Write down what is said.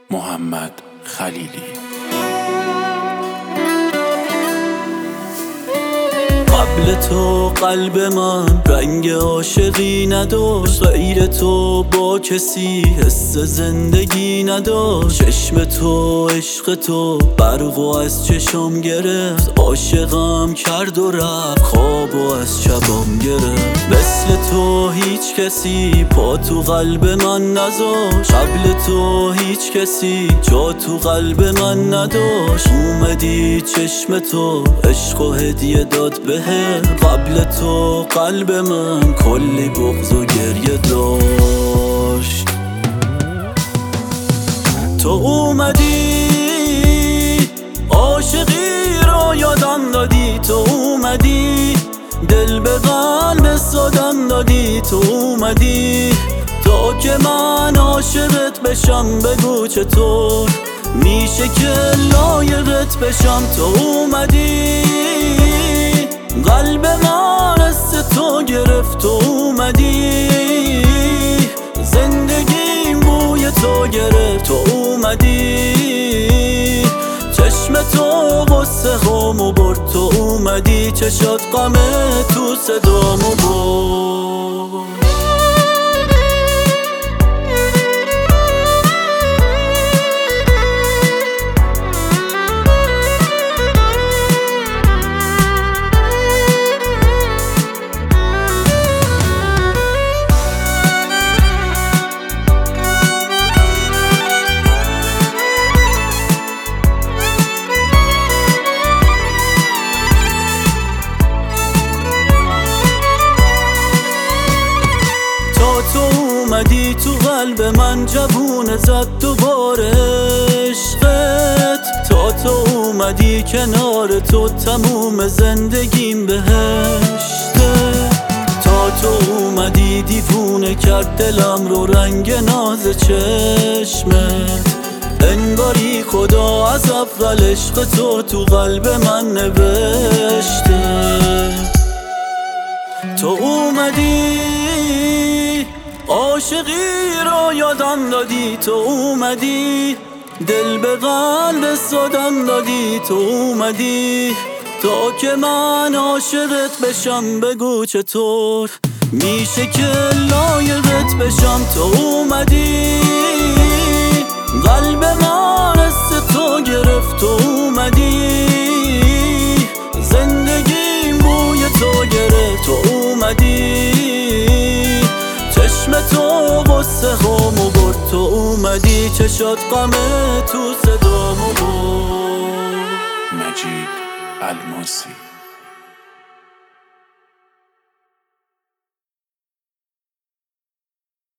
محمد خلیلی. قبل تو قلب من رنگ عاشقی نداشت، غیر تو با کسی حس زندگی نداشت. چشم تو عشق تو برقو از چشم گرفت، عاشقم کرد و رفت خوابو از شبم گرفت. مثل تو هیچ کسی پا تو قلب من نذاشت، قبل تو هیچ کسی جا تو قلب من نداشت. اومدی چشم تو عشق و هدیه داد بهم، قبل تو قلب من کلی بغض و گریه داشت. تو اومدی عاشقی رو یادم دادی، تو اومدی دل به قلب سادم دادی، تو اومدی تا که من عاشقت بشم. بگو چطور میشه که لایقت بشم. تو اومدی قلب من از تو گرفت، تو اومدی زندگیم بوی تو گرفت. تو اومدی چشم تو غصه خامو برد، تو اومدی چشات غم تو صدامو برد. تو اومدی تو قلب من جوونه زد دوباره عشقت، تا تو اومدی کنار تو تموم زندگیم بهشته. تا تو اومدی دیوونه کرد دلم رو رنگ ناز چشمت، انگاری خدا از اول عشق تو قلب من نوشته. تو اومدی عاشقی رو یادم دادی، تو اومدی دل به قلب سادم دادی، تو اومدی تا که من عاشقت بشم. بگو چطور میشه که لایقت بشم. تو اومدی قلب من از تو گرفت، تو اومدی زندگیم بوی تو گرفت. تو اومدی چشم تو غصه خامو برد، تو اومدی چشات غم تو صدامو برد. مجید الماسی.